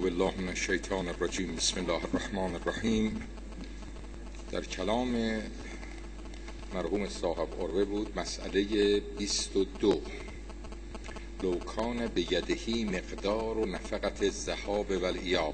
بالله من الشیطان الرجیم. بسم الله الرحمن الرحیم. در کلام مرحوم صاحب عروه بود مسئله 22. لو کان بیدهی مقدار و نفقت الذهاب و الایاب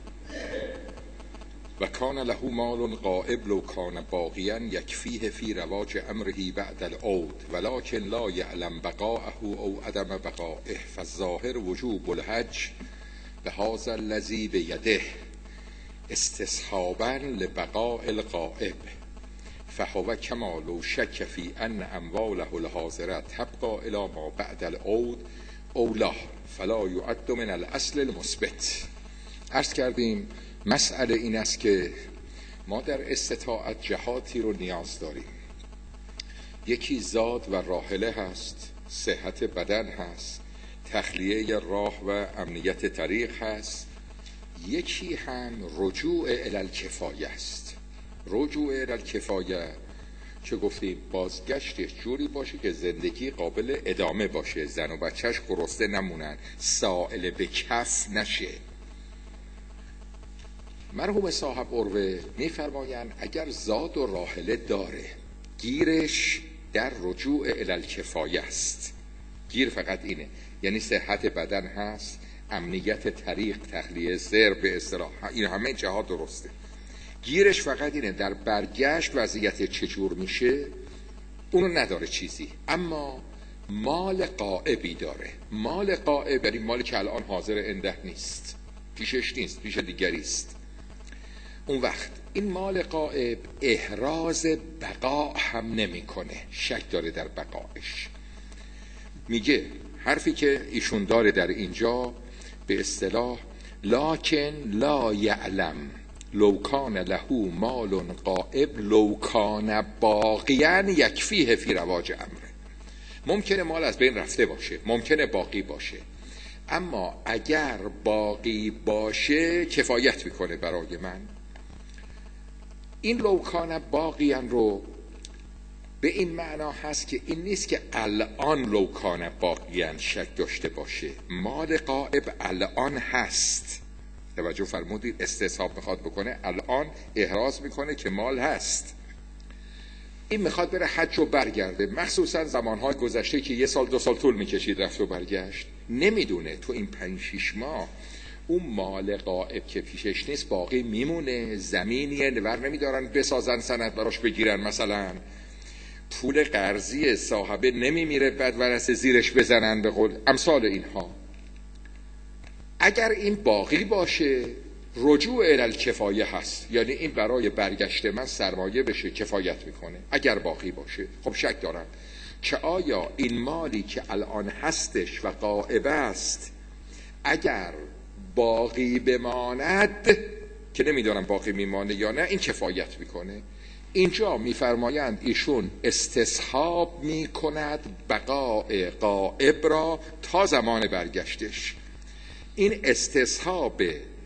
و کان له مال غائب لو کان باقیا یکفیه فی رواج امره بعد العود ولکن لا یعلم بقاءه او عدم بقائه فالظاهر وجوب الحج بهذا الذی بیده استصحابا لبقاء الغائب فهو کما لو شک فی ان امواله الحاضره تبقى الی ما بعد العود او لا فلا یعد من الاصل المثبت. عرض کردیم مسئله این است که ما در استطاعت جهاتی رو نیاز داریم. یکی زاد و راحله هست، صحت بدن هست، تخلیه راه و امنیت طریق هست. یکی هم رجوع الی الکفایه است. رجوع الی الکفایه چه گفتیم؟ بازگشتش جوری باشه که زندگی قابل ادامه باشه، زن و بچهش گرسنه نمونن، سائل به کف نشه. مرحوم صاحب عروه میفرمایند اگر زاد و راحله داره، گیرش در رجوع الی الکفایه است. گیر فقط اینه، یعنی صحت بدن هست، امنیت طریق، تخلیه زر به اصطلاح، این همه جهات درسته. گیرش فقط اینه در برگشت وضعیت چجور میشه اونو نداره چیزی، اما مال غائبی داره. مال غائب یعنی مالی که الان حاضر عنده نیست، پیشش نیست، پیش دیگری است. اون وقت این مال غائب احراز بقا هم نمیکنه، شک داره در بقایش. میگه حرفی که ایشون داره در اینجا به اصطلاح لکن لا یعلم لو کان له مال غائب لو کان باقیا یکفیه فی رواج امره. ممکنه مال از بین رفته باشه، ممکنه باقی باشه، اما اگر باقی باشه کفایت میکنه برای من. این لو کان باقیا رو به این معنا هست که این نیست که الان لو کان باقیا شک داشته باشه، مال غائب الان هست. توجه فرمودید؟ استصحاب میخواد بکنه، الان احراز میکنه که مال هست. این میخواد بره حج و برگرده، مخصوصا زمانهای گذشته که 1 سال 2 سال طول میکشید رفت و برگشت، نمیدونه تو این 5-6 ماه اون مال غائب که پیشش نیست باقی میمونه، زمینیه نور نمیدارن بسازن سند براش بگیرن، مثلا پول قرضی صاحبه نمیمیره بعد ورثه زیرش بزنن، به قول امثال اینها. اگر این باقی باشه رجوع الی الکفایه هست، یعنی این برای برگشت من سرمایه بشه، کفایت میکنه. اگر باقی باشه خب شک دارم که آیا این مالی که الان هستش و غائب است اگر باقی بماند، که نمیدونم باقی میمانه یا نه، این کفایت میکنه. اینجا میفرمایند ایشون استصحاب میکند بقاء غائب را تا زمان برگشتش. این استصحاب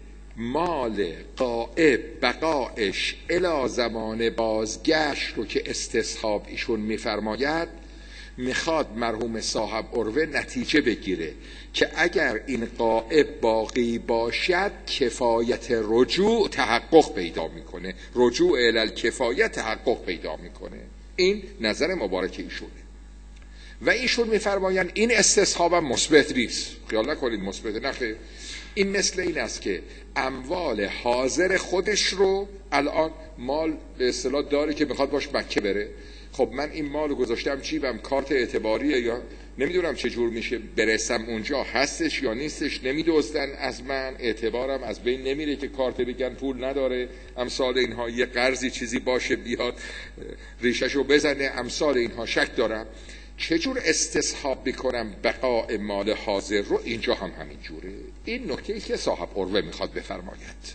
مال غائب بقایش الی زمان بازگشت رو که استصحاب ایشون میفرماید، میخواد مرحوم صاحب عروه نتیجه بگیره که اگر این غائب باقی باشد کفایت رجوع تحقق پیدا میکنه، رجوع الی الکفایه تحقق پیدا میکنه. این نظر مبارک ایشونه و ایشون میفرمایند این استصحاب مثبت نیست. خیال نکنید مثبت، نخیر. این مثل این است که اموال حاضر خودش رو الان مال به اصطلاح داره که میخواد باش مکه بره، خب من این مال رو گذاشتم جیبم، کارت اعتباریه یا نمیدونم چه جور میشه، برسم اونجا هستش یا نیستش، نمیدوزدن از من، اعتبارم از بین نمیره که کارت بگن پول نداره، امثال اینها، یه قرضی چیزی باشه بیاد ریششو بزنه، امثال اینها. شک دارم چجور استصحاب بکنم بقاء مال حاضر رو. اینجا هم همین جوره. این نکته ای که صاحب عروه میخواد بفرماید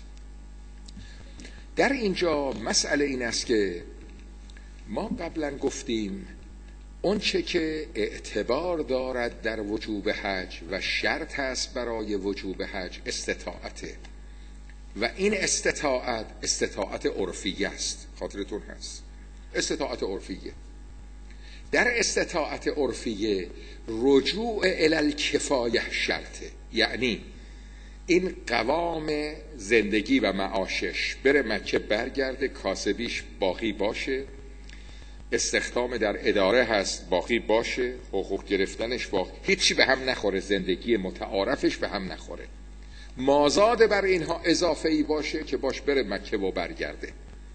در اینجا مسئله این است که ما قبلا گفتیم اون چه که اعتبار دارد در وجوب حج و شرط است برای وجوب حج استطاعته، و این استطاعت عرفیه است. خاطرتون هست استطاعت عرفیه. در استطاعت عرفیه رجوع الی الکفایه شرطه، یعنی این قوام زندگی و معاشش بره مکه برگرده، کاسبیش باقی باشه، استخدام در اداره هست باقی باشه، حقوق گرفتنش باقی، هیچی به هم نخوره، زندگی متعارفش به هم نخوره. مازاد بر اینها اضافه ای باشه که باش بره مکه و برگرده.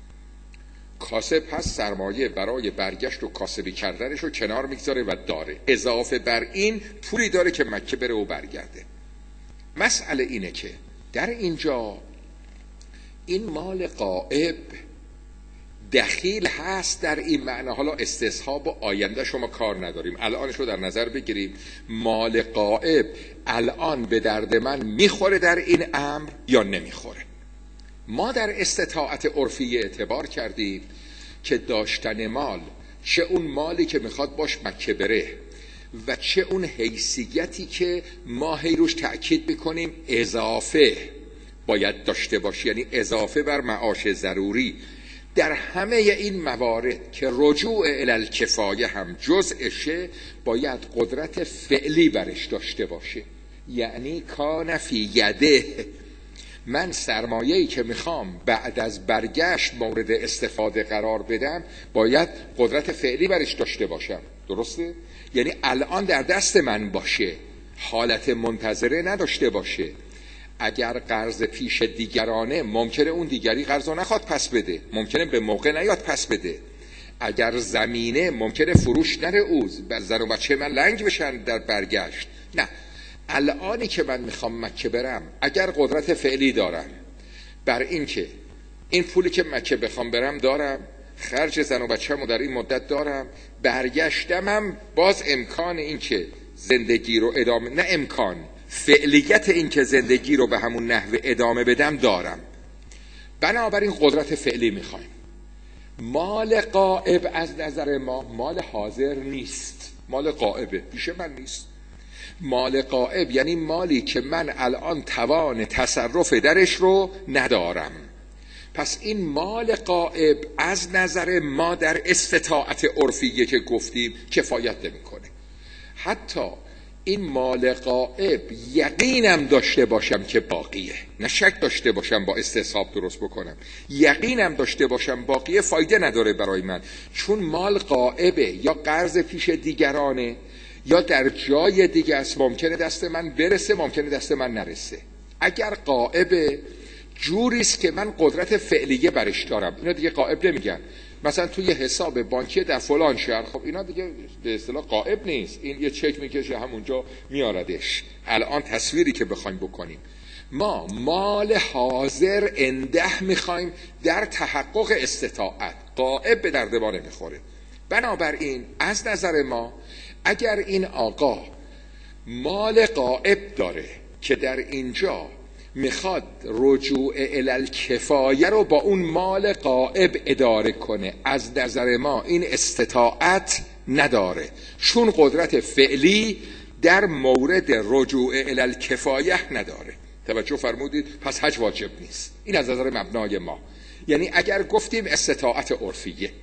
کاسب هست، سرمایه برای برگشت و کاسبی کردنش رو کنار میگذاره و داره، اضافه بر این پولی داره که مکه بره و برگرده. مسئله اینه که در اینجا این مال غائب دخیل هست در این معنی. حالا استصحاب و آینده شما کار نداریم، الانش رو در نظر بگیریم. مال غائب الان به درد من میخوره در این امر یا نمیخوره؟ ما در استطاعت عرفی اعتبار کردیم که داشتن مال، چه اون مالی که میخواد باش مکه بره و چه اون حیثیتی که ما هی روش تأکید میکنیم اضافه باید داشته باشه، یعنی اضافه بر معاش ضروری، در همه این موارد که رجوع الی الکفایه هم جزءشه باید قدرت فعلی برش داشته باشه. یعنی کان فی یده، من سرمایه‌ای که میخوام بعد از برگشت مورد استفاده قرار بدم باید قدرت فعلی برش داشته باشم. درسته؟ یعنی الان در دست من باشه، حالت منتظره نداشته باشه. اگر قرض پیش دیگرانه ممکنه اون دیگری قرض رو نخواد پس بده، ممکنه به موقع نیاد پس بده. اگر زمینه ممکنه فروش نره، اوز زن و بچه من لنگ بشن در برگشت. نه، الانی که من میخوام مکه برم اگر قدرت فعلی دارم بر این که این پولی که مکه بخوام برم دارم، خرج زن و بچه‌مو در این مدت دارم، برگشتمم باز امکان این که زندگی رو ادامه، نه امکان، فعلیت این که زندگی رو به همون نحو ادامه بدم دارم. بنابراین قدرت فعلی میخوایم. مال غائب از نظر ما مال حاضر نیست، مال غائبه، پیش من نیست. مال غائب یعنی مالی که من الان توان تصرف درش رو ندارم. پس این مال غائب از نظر ما در استطاعت عرفیه که گفتیم کفایت نمیکنه. حتی این مال غائب یقینم داشته باشم که باقیه، نه شک داشته باشم با استصحاب درست بکنم، یقینم داشته باشم باقیه، فایده نداره برای من، چون مال غائبه، یا قرض پیش دیگرانه یا در جای دیگه است، ممکنه دست من برسه ممکنه دست من نرسه. اگر غائبه جوریست که من قدرت فعلیه برش دارم، اینا دیگه غائب نمیگن. مثلا توی حساب بانکی در فلان شهر، خب اینا دیگه به اصطلاح غائب نیست، این یه چک میکشه همونجا میاردش. الان تصویری که بخوایم بکنیم، ما مال حاضر انده میخوایم در تحقق استطاعت، غائب به درد ما نمیخوره. بنابراین از نظر ما اگر این آقا مال غائب داره که در اینجا میخواد رجوع الی الکفایه رو با اون مال غائب اداره کنه، از نظر ما این استطاعت نداره، چون قدرت فعلی در مورد رجوع الی الکفایه نداره. توجه فرمودید؟ پس حج واجب نیست. این از نظر مبنای ما. یعنی اگر گفتیم استطاعت عرفیه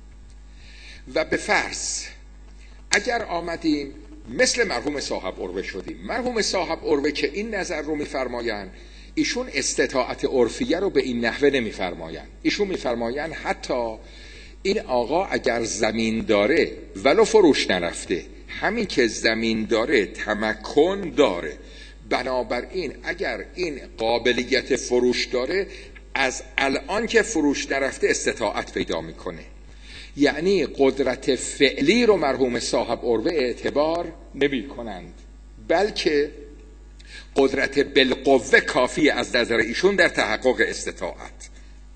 و به فرض اگر آمدیم مثل مرحوم صاحب عروه شدیم، مرحوم صاحب عروه که این نظر رو میفرمایند، ایشون استطاعت عرفیه رو به این نحوه نمیفرمایند. ایشون میفرمایند حتی این آقا اگر زمین داره ولو فروش نرفته، همین که زمین داره تمکن داره، بنابراین اگر این قابلیت فروش داره از الان که فروش نرفته استطاعت پیدا میکنه. یعنی قدرت فعلی رو مرحوم صاحب عروه اعتبار نمی کنند، بلکه قدرت بالقوه کافی از نظر ایشون در تحقق استطاعت.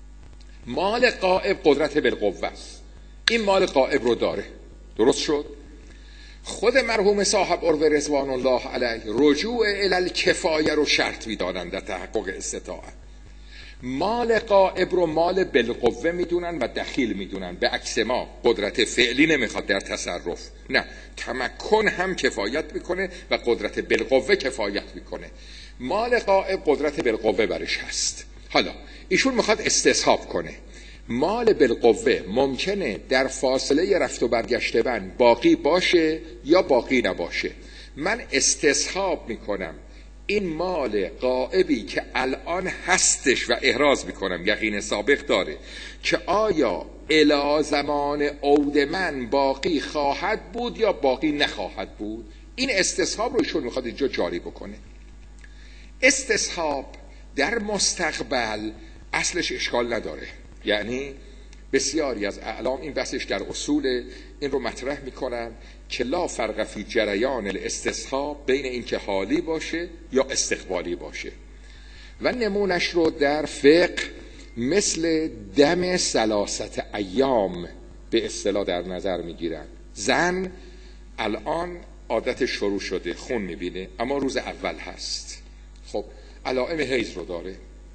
مال غائب قدرت بالقوه است، این مال غائب رو داره. درست شد؟ خود مرحوم صاحب عروه رضوان الله علیه رجوع الی الکفایه رو شرط می‌دانند در تحقق استطاعت. مال غائب رو مال بالقوه میدونن و دخیل میدونن، به عکس ما قدرت فعلی نمیخواد در تصرف، نه، تمکن هم کفایت میکنه و قدرت بالقوه کفایت میکنه. مال غائب قدرت بالقوه برش هست. حالا ایشون میخواد استصحاب کنه، مال بالقوه ممکنه در فاصله رفت و برگشت باقی باشه یا باقی نباشه. من استصحاب میکنم این مال غائبی که الان هستش و احراز میکنم یقین سابق داره که آیا الی زمان عود من باقی خواهد بود یا باقی نخواهد بود، این استصحاب رو ایشون میخواد اینجا جاری بکنه. استصحاب در مستقبل اصلش اشکال نداره، یعنی بسیاری از اعلام این بحثش در اصول این رو مطرح میکنن که لا فرق فی جریان الاستصحاب بین این که حالی باشه یا استقبالی باشه و نمونش رو در فقه مثل دم 3 ایام به اصطلاح در نظر میگیرن. زن الان عادت شروع شده خون میبینه اما روز اول هست، خب علائم حیض رو داره.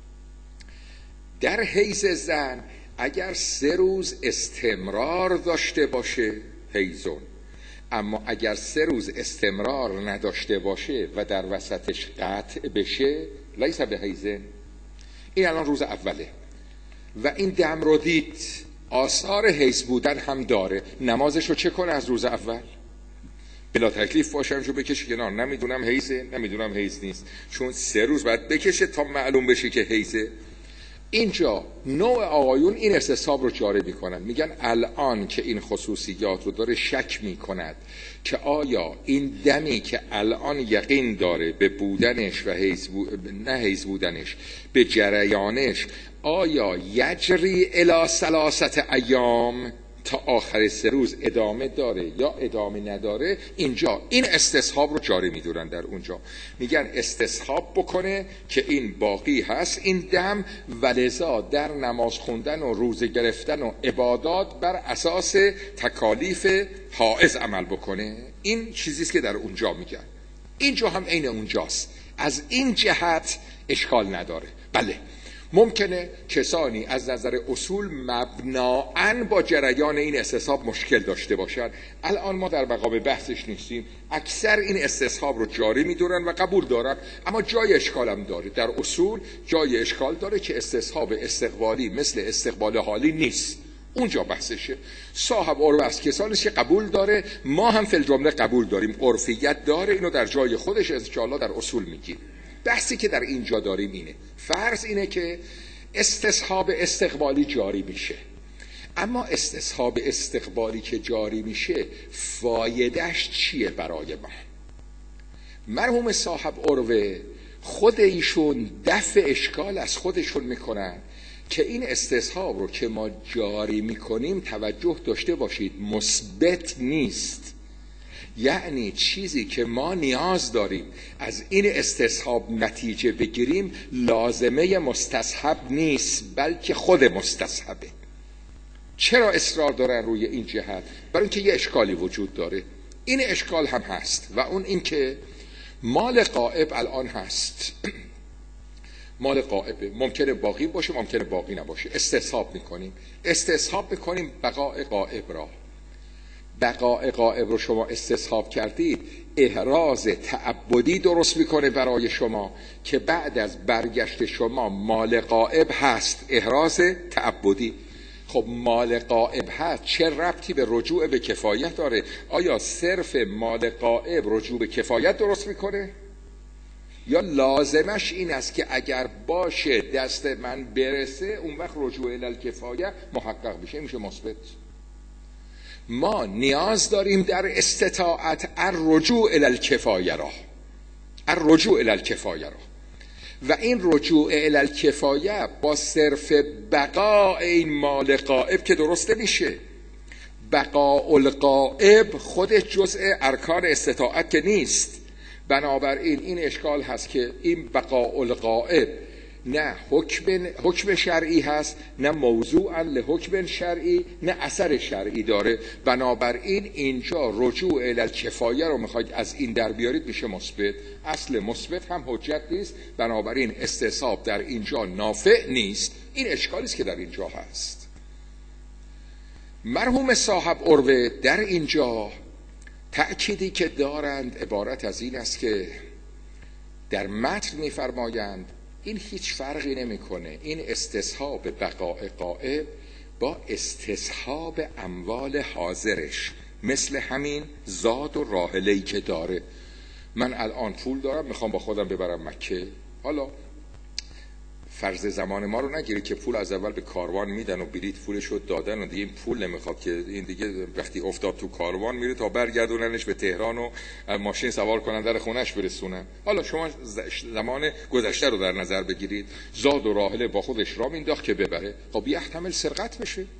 در حیض زن اگر 3 روز استمرار داشته باشه حیضون، اما اگر 3 روز استمرار نداشته باشه و در وسطش قطع بشه لیس به حیضه. این الان روز اوله و این دم رو دید، آثار حیض بودن هم داره، نمازش رو چه کنه از روز اول؟ بلا تکلیف باشم جو بکشه کنار، نمیدونم حیضه نمیدونم حیض نیست، چون 3 روز باید بکشه تا معلوم بشه که حیضه. اینجا نوع آقایون این استصحاب رو جاری میکنن، میگن الان که این خصوصیات رو داره شک میکند که آیا این دمی که الان یقین داره به بودنش و نه حیض بودنش به جریانش آیا یجری الی 3 ایام تا آخر 3 روز ادامه داره یا ادامه نداره، اینجا این استصحاب رو جاری میدونن. در اونجا میگن استصحاب بکنه که این باقی هست این دم، ولذا در نماز خوندن و روزه گرفتن و عبادات بر اساس تکالیف حائض عمل بکنه. این چیزیست که در اونجا میگن. اینجا هم عین اونجاست، از این جهت اشکال نداره. بله ممکنه کسانی از نظر اصول مبنااً با جریان این استصحاب مشکل داشته باشند. الان ما در مقام بحثش نیستیم، اکثر این استصحاب رو جاری میدونن و قبول دارن، اما جای اشکال هم داره. در اصول جای اشکال داره که استصحاب استقبالی مثل استقبال حالی نیست، اونجا بحثشه. صاحب عرف از کسانی که قبول داره، ما هم فی الجمله قبول داریم، عرفیت داره، اینو در جای خودش ان شاءالله در اصول میگیم. بحثی که در اینجا داریم اینه، فرض اینه که استصحاب استقبالی جاری میشه، اما استصحاب استقبالی که جاری میشه فایدهش چیه برای ما؟ مرحوم صاحب عروه خود ایشون دفع اشکال از خودشون میکنن که این استصحاب رو که ما جاری میکنیم توجه داشته باشید مثبت نیست، یعنی چیزی که ما نیاز داریم از این استصحاب نتیجه بگیریم لازمه مستصحب نیست بلکه خود مستصحبه. چرا اصرار دارن روی این جهت؟ برای اینکه یه اشکالی وجود داره. این اشکال هم هست و اون این که مال غائب الان هست مال غائبه، ممکنه باقی باشه ممکنه باقی نباشه. استصحاب میکنیم بقاء غائب را. بقاء غائب رو شما استصحاب کردید، احراز تعبدی درست میکنه برای شما که بعد از برگشت شما مال غائب هست، احراز تعبدی. خب مال غائب هست، چه ربطی به رجوع به کفایت داره؟ آیا صرف مال غائب رجوع به کفایت درست میکنه؟ یا لازمش این است که اگر باشه دست من برسه اون وقت رجوع الالکفایه محقق بشه، میشه مثبت. ما نیاز داریم در استطاعت الرجوع الالکفایه را، و این رجوع الالکفایه با صرف بقاء این مال غائب که درست نمیشه. بقاء الغائب خودش جزء ارکان استطاعت که نیست. بنابراین این اشکال هست که این بقاء الغائب نه حکم شرعی هست، نه موضوعا لحکم شرعی، نه اثر شرعی داره. بنابراین اینجا رجوع الالکفایه رو میخواید از این در بیارید، میشه مثبت. اصل مثبت هم حجت نیست، بنابراین استصحاب در اینجا نافع نیست. این اشکالی است که در اینجا هست. مرحوم صاحب عروه در اینجا تأکیدی که دارند عبارت از این است که در متن میفرمایند این هیچ فرقی نمیکنه، این استصحاب بقاء غائب با استصحاب اموال حاضرش مثل همین زاد و راحله‌ای که داره. من الان پول دارم میخوام با خودم ببرم مکه. حالا فرض زمان ما رو نگیره که پول از اول به کاروان میدن و بلیط پولش رو دادن و دیگه این پول نمیخواد که این دیگه وقتی افتاد تو کاروان میره تا برگردوننش به تهران و ماشین سوار کنن در خونش برسونن. حالا شما زمان گذشته رو در نظر بگیرید. زاد و راحله با خودش را مینداخت که ببره. خب یحتمل سرقت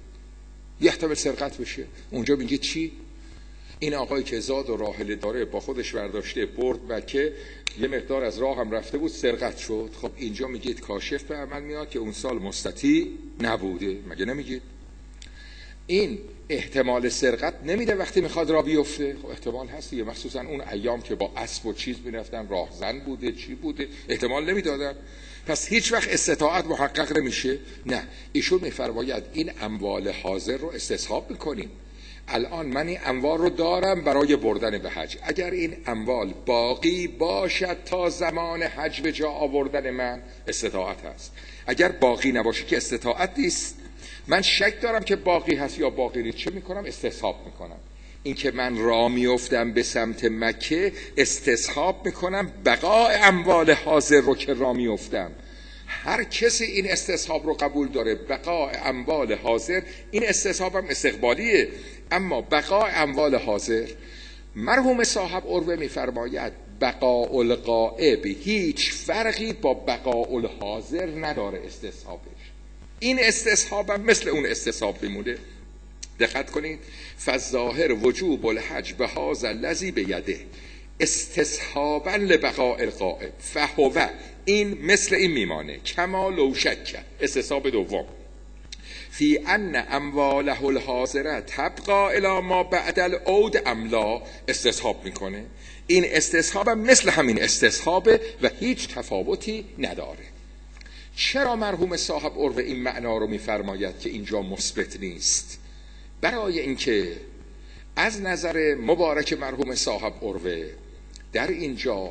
بشه. اونجا میگه چی؟ این آقایی که زاد و راحله داره با خودش برداشته برد مکه، یه مقدار از راه هم رفته بود سرقت شد. خب اینجا میگید کاشف به عمل میاد که اون سال مستطیع نبوده، مگه نمیگید؟ این احتمال سرقت نمیده وقتی میخواد راه بیفته. خب احتمال هست دیگه، مخصوصا اون ایام که با اسب و چیز میرفتن، راهزن بوده چی بوده، احتمال نمیدادن. پس هیچ وقت استطاعت محقق نمیشه. نه، ایشون میفرماید این اموال حاضر رو استصحاب میکنیم. الان من این اموال رو دارم برای بردن به حج، اگر این اموال باقی باشد تا زمان حج به جا آوردن من، استطاعت هست. اگر باقی نباشه که استطاعت نیست. من شک دارم که باقی هست یا باقی نیست، چه میکنم؟ استصحاب میکنم. این که من راه میافتم به سمت مکه، استصحاب میکنم بقای اموال حاضر رو که راه میافتم. هر کسی این استصحاب رو قبول داره، بقای اموال حاضر. این استصحاب هم استقبالیه، اما بقای اموال حاضر، مرحوم صاحب عروه میفرماید بقاء الغائب هیچ فرقی با بقاء الحاضر نداره استصحابش. این استصحاب هم مثل اون استصحاب میمونه. دقت کنید. فالظاهر وجوب الحج بهذا الذی بیده استصحابا لبقاء الغائب فهو، این مثل این میمانه کما لو شک، استصحاب دوم، فی ان امواله الحاضره تبقا الی ما بعد العود املا، استصحاب میکنه. این استصحاب مثل همین استصحابه و هیچ تفاوتی نداره. چرا مرحوم صاحب عروه این معنا رو میفرماید که اینجا مثبت نیست؟ برای اینکه از نظر مبارک مرحوم صاحب عروه در اینجا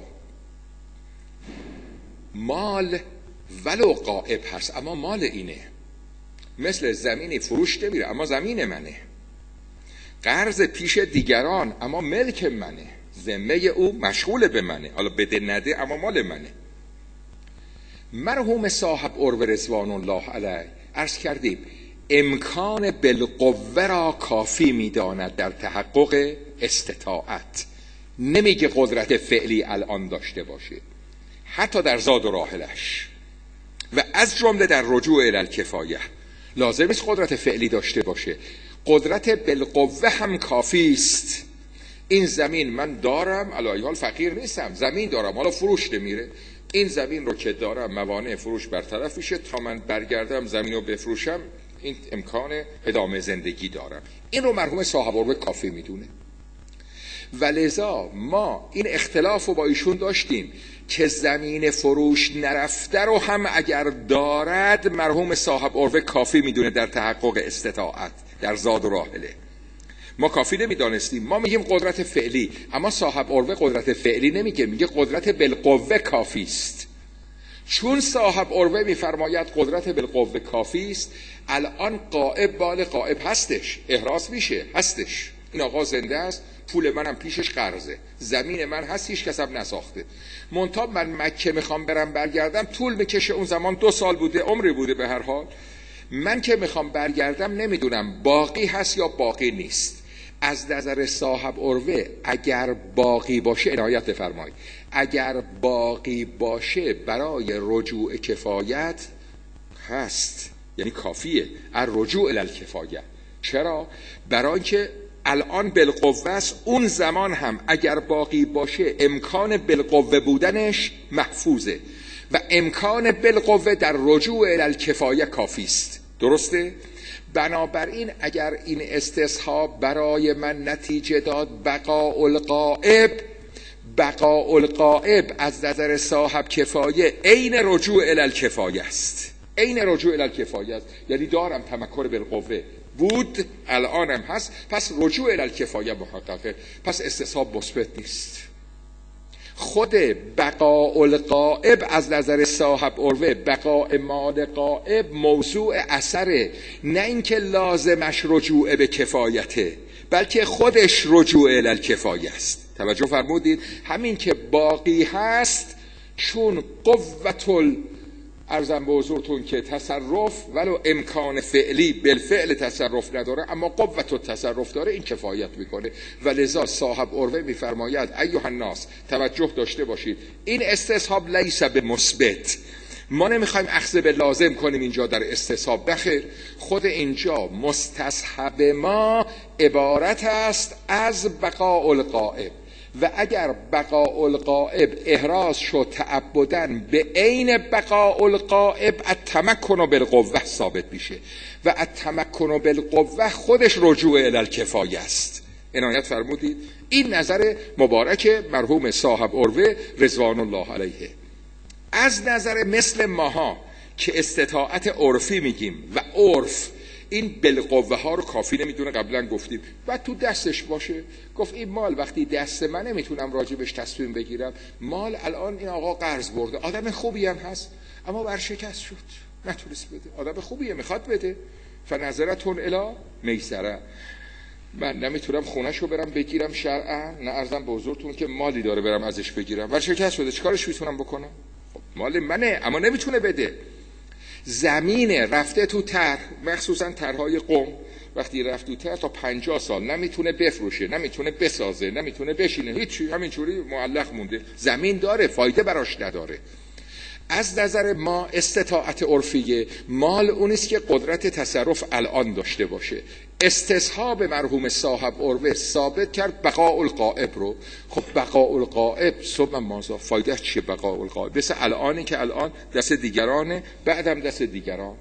مال ولو غائب هست اما مال اینه، مثل زمینی فروش نمیره اما زمین منه، قرض پیش دیگران اما ملک منه، ذمه او مشغول به منه، حالا بده نده اما مال منه. مرحوم صاحب عروه رضوان الله علیه عرض کردیم امکان بالقوه را کافی میداند در تحقق استطاعت. نمیگه قدرت فعلی الان داشته باشه، حتی در زاد و راحلش و از جمله در رجوع الی الکفایه لازم است قدرت فعلی داشته باشه. قدرت بالقوه هم کافی است. این زمین من دارم، علی حال فقیر نیستم، زمین دارم، حالا فروش نمیره، این زمین رو که دارم موانع فروش برطرف میشه، تا من برگردم زمین رو بفروشم این امکان ادامه زندگی دارم. این رو مرحوم صاحب عروه کافی میدونه. ولذا ما این اختلاف رو با ایشون داشتیم که زمین فروش نرفته رو هم اگر دارد مرحوم صاحب عروه کافی میدونه در تحقق استطاعت در زاد و راحله. ما کافی نمیدانستیم، ما میگیم قدرت فعلی، اما صاحب عروه قدرت فعلی نمیگه، میگه قدرت بالقوه کافی است. چون صاحب عروه میفرماید قدرت بالقوه کافی است، الان غائب بال غائب هستش، احراز میشه، هستش، این آقا زنده است، پول منم پیشش قرضه، زمین من هست، هیچ کسب نساخته، منتها من مکه میخوام برم برگردم طول میکشه، اون زمان 2 سال بوده، عمری بوده، به هر حال من که میخوام برگردم نمیدونم باقی هست یا باقی نیست. از نظر صاحب عروه اگر باقی باشه، عنایت بفرمایید، اگر باقی باشه برای رجوع کفایت هست، یعنی کافیه، الرجوع الی الکفایه. چرا؟ برای اینکه الان بالقوه است، اون زمان هم اگر باقی باشه امکان بالقوه بودنش محفوظه و امکان بالقوه در رجوع الی الکفایه کافی است. درسته؟ بنابراین اگر این استصحاب برای من نتیجه داد بقاء الغائب از نظر صاحب کفایه عین رجوع الی الکفایه است، عین رجوع الی الکفایه است، یعنی دارم تمکن بالقوه بود، الانم هست، پس رجوع الی الکفایه محققه، پس استصحاب مثبت نیست. خود بقاء الغائب از نظر صاحب عروه، بقاء مال غائب موضوع اثره، نه اینکه لازمش رجوع به کفایته، بلکه خودش رجوع الی الکفایه است. توجه فرمودید؟ همین که باقی هست چون ارزم به حضورتون که تصرف ولو امکان فعلی بالفعل تصرف نداره اما قوت التصرف داره، این کفایت میکنه. و لذا صاحب عروه میفرماید ایها الناس توجه داشته باشید، این استصحاب لیس به مثبت. ما نمیخوایم اخذ به لازم کنیم اینجا در استصحاب، بخیر، خود اینجا مستصحب ما عبارت است از بقاء الغائب و اگر بقاء الغائب احراز شد تعبدن به عین بقاء الغائب التمکن بالقوه ثابت میشه و التمکن بالقوه خودش رجوع الی الکفایه است. عنایت فرمودید؟ این نظر مبارک مرحوم صاحب عروه رضوان الله علیه. از نظر مثل ماها که استطاعت عرفی میگیم و عرف این بالقوه ها رو کافی نمیدونه، قبلا گفتیم، بعد تو دستش باشه. گفت این مال وقتی دست من نمیتونم راجبش تصمیم بگیرم، مال الان این آقا قرض برده، آدم خوبی هم هست اما ورشکست شد نتونست بده، آدم خوبیه میخواد بده، فنظرتون الی میسره، من نمیتونم خونه‌شو برم بگیرم شرعا، نه ارزم به حضورتون که مالی داره برم ازش بگیرم، ورشکست شده، چیکارش میتونم بکنم؟ خب مال منه اما نمیتونه بده. زمین رفته تو طرح، مخصوصا طرح‌های قم، وقتی رفت تو طرح تا 50 سال نمیتونه بفروشه، نمیتونه بسازه، نمیتونه بشینه، هیچی، همینجوری معلق مونده، زمین داره فایده براش نداره. از نظر ما استطاعت عرفیه مال اونیست که قدرت تصرف الان داشته باشه. استصحاب مرحوم صاحب عروه ثابت کرد بقاء الغائب رو. خب بقاء الغائب صبح مازا فایده چیه؟ بقاء الغائب مثل الانی که الان دست دیگرانه، بعدم دست دیگران.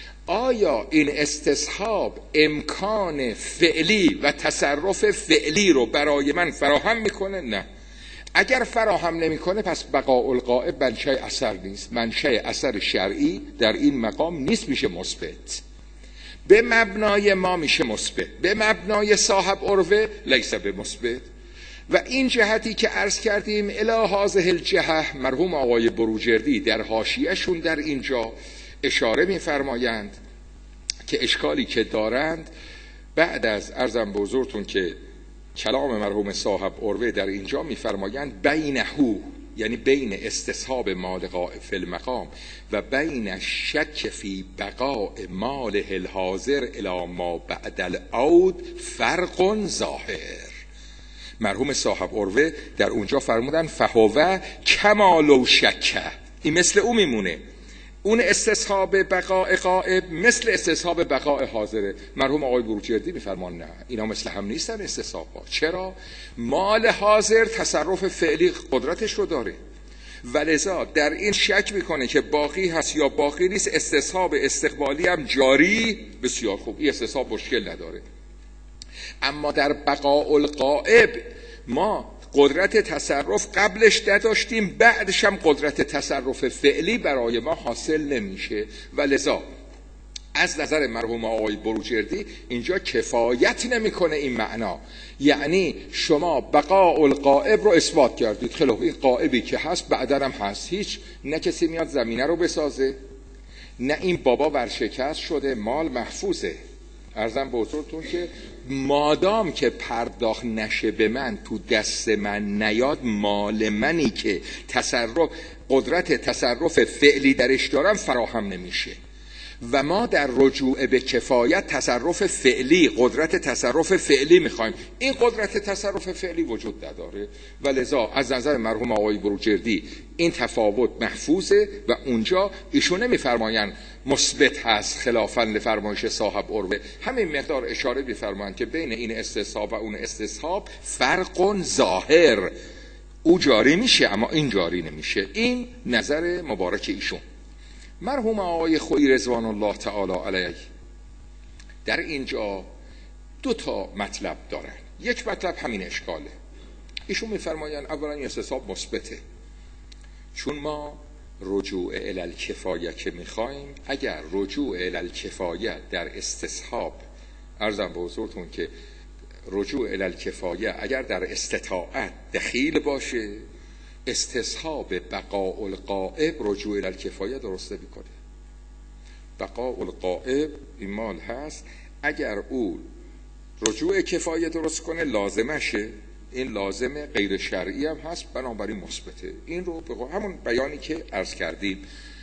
آیا این استصحاب امکان فعلی و تصرف فعلی رو برای من فراهم میکنه؟ نه. اگر فراهم نمیکنه پس بقاء الغائب منشأ اثر نیست، منشأ اثر شرعی در این مقام نیست، میشه مثبت. به مبنای ما میشه مثبت، به مبنای صاحب عروه لیس به مثبت. و این جهتی که عرض کردیم الی هذه الجهه، مرحوم آقای بروجردی در حاشیه‌شون در اینجا اشاره میفرمایند که اشکالی که دارند بعد از عرضم به حضورتون که کلام مرحوم صاحب عروه در اینجا میفرمایند بینهو، یعنی بین استصحاب مال غائب فی المقام و بین شک فی بقاء مال الحاضر الی ما بعد العود فرق ظاهر. مرحوم صاحب عروه در اونجا فرمودن فهو کما لو شک، این مثل اون میمونه، اون استصحاب بقاء غائب مثل استصحاب بقاء حاضره. مرحوم آقای بروجردی میفرمان نه، اینا مثل هم نیستن استصحاب‌ها. چرا؟ مال حاضر تصرف فعلی قدرتش رو داره و لذا در این شک میکنه که باقی هست یا باقی نیست، استصحاب استقبالی هم جاری. بسیار خوب، این استصحاب مشکل نداره. اما در بقاء الغائب ما قدرت تصرف قبلش نداشتیم، بعدش هم قدرت تصرف فعلی برای ما حاصل نمیشه و لذا از نظر مرحوم آقای بروجردی اینجا کفایت نمیکنه این معنا. یعنی شما بقاء الغائب رو اثبات کردید، خیلی این غائبی که هست بعداً هم هست، هیچ، نه کسی میاد زمینه رو بسازه، نه این بابا ورشکست شده، مال محفوظه. عرضم به حضورتون که مادام که پرداخت نشه به من، تو دست من نیاد، مال منی که قدرت تصرف فعلی درش دارم فراهم نمیشه. و ما در رجوع به کفایت تصرف فعلی، قدرت تصرف فعلی میخوایم، این قدرت تصرف فعلی وجود نداره و لذا از نظر مرحوم آقای بروجردی این تفاوت محفوظه و اونجا ایشون نمیفرمایند مثبت هست خلافاً لفرمایش صاحب عروه، همین مقدار اشاره میفرمایند که بین این استصحاب و اون استصحاب فرق ظاهر، او جاری میشه اما این جاری نمیشه. این نظر مبارک ایشون. مرحوم آقای خویی رضوان الله تعالی علیه در اینجا دو تا مطلب دارن. یک مطلب همین اشکاله. ایشون میفرمایند اولا این استصحاب مثبته، چون ما رجوع الی الکفایه که میخوایم، اگر رجوع الی الکفایه در استصحاب، عرضم به حضورتون که رجوع الی الکفایه اگر در استطاعت دخیل باشه، استصحاب بقاء الغائب رجوع الی الکفایه درست میکنه. بقاء الغائب این مال هست، اگر او رجوع کفایه درست کنه لازمشه این لازم غیر شرعی هم هست، بنابراین مثبته. این رو به همون بیانی که عرض کردیم،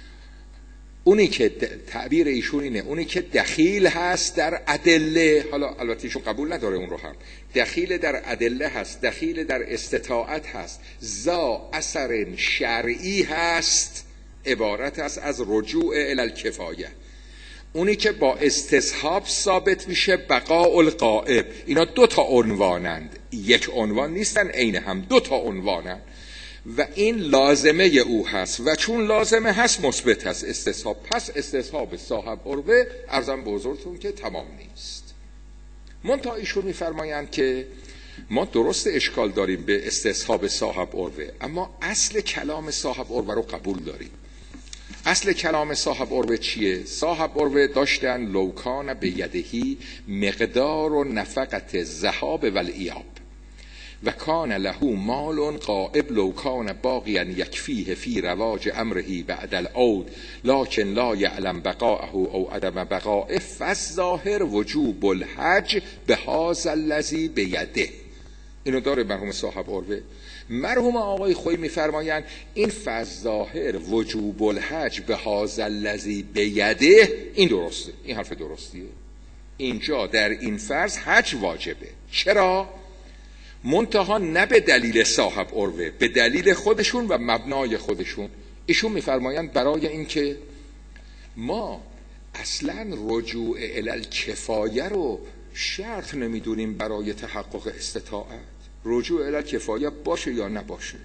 اونی که تعبیر ایشون اینه، اونی که دخیل هست در ادله، حالا البته ایشون قبول نداره اون رو هم، دخیل در ادله هست، دخیل در استطاعت هست، ذا اثر شرعی هست، عبارت است از رجوع الی الکفایه. اونی که با استصحاب ثابت میشه بقاء الغائب. اینا دو تا عنوانند، یک عنوان نیستن، عین هم دو تا عنوانند و این لازمه او هست و چون لازمه هست مثبت هست استصحاب. پس استصحاب صاحب عروه عرضم به حضورتون که تمام نیست. منتها ایشون میفرمایند که ما درست اشکال داریم به استصحاب صاحب عروه، اما اصل کلام صاحب عروه رو قبول داریم. اصل کلام صاحب عروه چیه؟ صاحب عروه داشتن لوکان به یدهی مقدار و نفقت ذهاب و الایاب و کان له مال غائب لوکان باقیا یکفیه فی رواج امره بعد العود لکن لا یعلم بقاءه او عدم بقائه فالظاهر وجوب الحج بهذا الذی بیده. اینو داره مرحوم صاحب عروه. مرحوم آقای خویی میفرمایند این فالظاهر وجوب الحج بهذا الذی بیده، این درسته، این حرف درستیه. اینجا در این فرض حج واجبه. چرا؟ منتها نه به دلیل صاحب عروه، به دلیل خودشون و مبنای خودشون. ایشون میفرمایند برای اینکه ما اصلا رجوع الی الکفایه رو شرط نمیدونیم برای تحقق استطاعت. رجوع الی الکفایه باشه یا نباشه،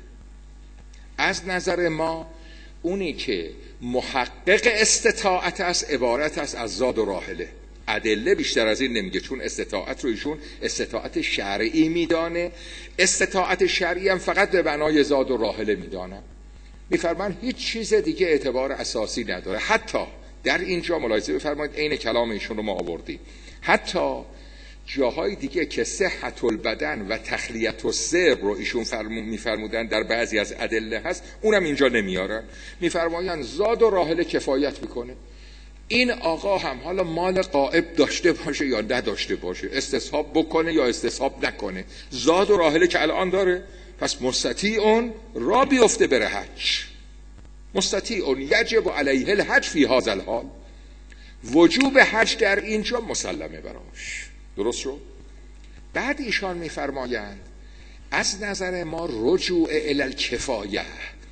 از نظر ما اونی که محقق استطاعت است عبارت است از زاد و راحله. ادله بیشتر از این نمیگه، چون استطاعت رو ایشون استطاعت شرعی میدانه. استطاعت شرعی هم فقط به بنای زاد و راحله میدانه. میفرمان هیچ چیز دیگه اعتبار اساسی نداره. حتی در اینجا ملاحظه بفرمایید، عین کلام ایشون رو ما آوردیم، حتی جاهای دیگه که صحت البدن و تخلیت السر رو ایشون میفرمودن در بعضی از ادله هست، اونم اینجا نمیارن. میفرمایند زاد و راحله کفایت میکنه. این آقا هم حالا مال غائب داشته باشه یا نداشته باشه، استصحاب بکنه یا استصحاب نکنه، زاد و راحله که الان داره، پس مستطیعون را بیفته بره حج. مستطیعون یجب علیه الحج فی هذا الحال. وجوب حج در اینجا مسلمه براش. درست شد؟ بعد ایشان میفرمایند از نظر ما رجوع الی الکفایه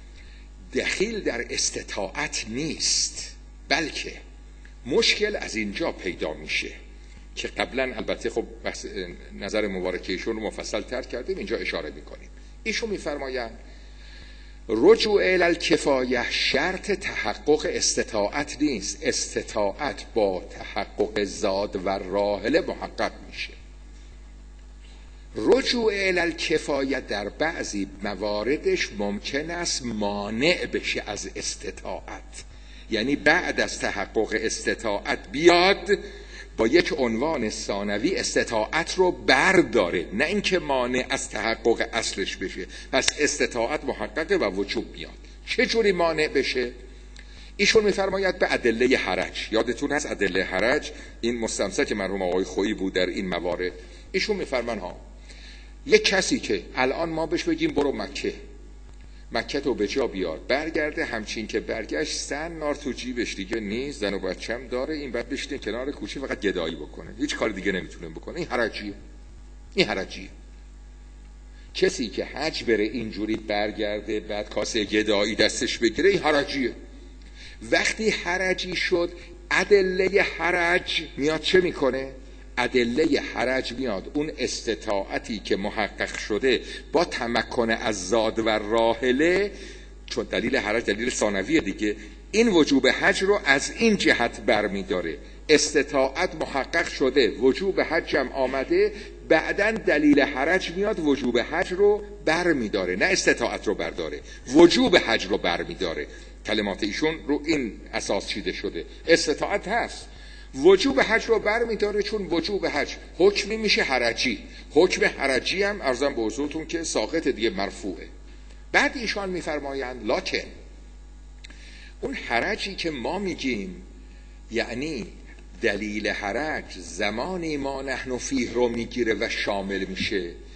دخیل در استطاعت نیست، بلکه مشکل از اینجا پیدا میشه که قبلا البته خب نظر مبارکیشون رو مفصل تر کردیم، اینجا اشاره میکنیم. ایشون میفرمایند رجوع الی الکفایه شرط تحقق استطاعت نیست، استطاعت با تحقق زاد و راحله محقق میشه. رجوع الی الکفایه در بعضی مواردش ممکن است مانع بشه از استطاعت، یعنی بعد از تحقق استطاعت بیاد با یک عنوان ثانوی استطاعت رو برداره، نه اینکه مانع از تحقق اصلش بشه. پس استطاعت محققه و وجوب میاد. چه جوری مانع بشه؟ ایشون میفرماید به ادله حرج. یادتون هست ادله حرج این مستمسک مرحوم آقای خویی بود در این موارد. ایشون میفرمان یک کسی که الان ما بهش بگیم برو مکه تو به جا بیار، برگرده، همچین که برگشت سن نار تو جیبش دیگه نیست، زن و بچم داره، این بعد بشینه کنار کوچه فقط گدایی بکنه، هیچ کار دیگه نمیتونه بکنه. این حرجیه. کسی که حج بره اینجوری برگرده بعد کاسه گدایی دستش بگیره، این حرجیه. وقتی حرجی شد ادله حرج میاد چه میکنه؟ ادله حرج میاد اون استطاعتی که محقق شده با تمکن از زاد و راحله، چون دلیل حرج دلیل ثانویه دیگه، این وجوب حج رو از این جهت برمیداره. استطاعت محقق شده، وجوب حج هم آمده، بعدن دلیل حرج میاد وجوب حج رو برمیداره، نه استطاعت رو برداره، وجوب حج رو برمیداره. کلمات ایشون رو این اساس چیده شده. استطاعت هست، وجوب حج رو برمیداره، چون وجوب حج حکمی میشه حرجی. حکم حرجی هم عرضم به حضورتون که ساقط دیگه مرفوعه. بعد ایشان میفرمایند لکن اون حرجی که ما میگیم، یعنی دلیل حرج زمانی ما نحن فیه رو میگیره و شامل میشه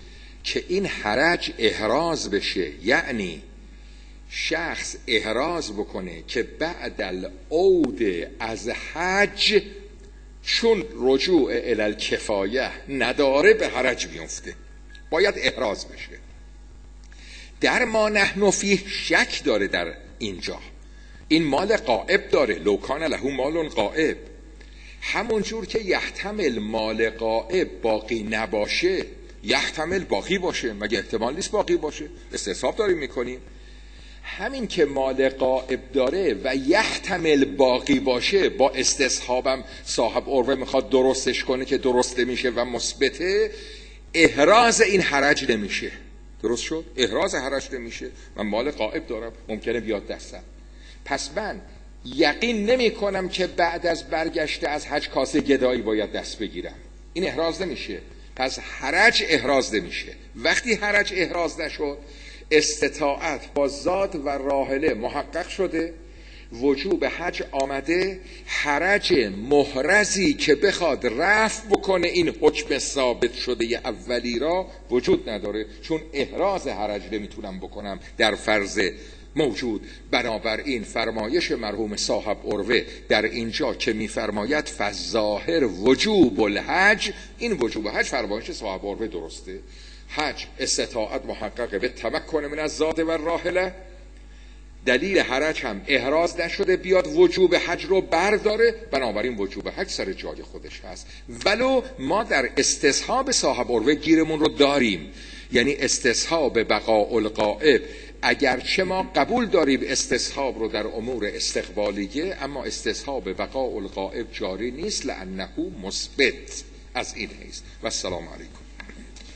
که این حرج احراز بشه، یعنی شخص احراز بکنه که بعد العود از حج چون رجوع الی الکفایه نداره به حرج میفته، باید احراز بشه. در ما نحن فیه شک داره در اینجا، این مال غائب داره، لو کان له مال غائب، همون جور که یحتمل مال غائب باقی نباشه یحتمل باقی باشه، مگه احتمال نیست باقی باشه؟ استصحاب داریم میکنیم. همین که مال غائب داره و یحتمل باقی باشه، با استصحابم صاحب عروه میخواد درستش کنه که درست نمیشه و مثبته، احراز این حرج نمیشه. درست شد؟ احراز حرج نمیشه. من مال غائب دارم، ممکنه بیاد دستم، پس من یقین نمی کنم که بعد از برگشته از حج کاسه گدایی باید دست بگیرم، این احراز نمیشه، پس حرج احراز نمیشه. وقتی حرج احراز نشد، استطاعت با زاد و راحله محقق شده، وجوب حج آمده، حرج محرزی که بخواد رفع بکنه این حکم ثابت شده اولی را وجود نداره، چون احراز حرج نمیتونم بکنم در فرض موجود. بنابراین فرمایش مرحوم صاحب عروه در اینجا که میفرماید فظاهر وجوب الحج، این وجوب حج فرمایش صاحب عروه درسته. حج استطاعت محققه به تمکن من از زاد و راحله، دلیل حرج هم احراز نشده بیاد وجوب حج رو برداره، بنابراین وجوب حج سر جای خودش هست. ولو ما در استصحاب صاحب عروه گیرمون رو داریم، یعنی استصحاب بقاء الغائب، اگرچه ما قبول داریم استصحاب رو در امور استقبالیه، اما استصحاب بقاء الغائب جاری نیست، لانه مثبت. از این حیث و السلام علیکم.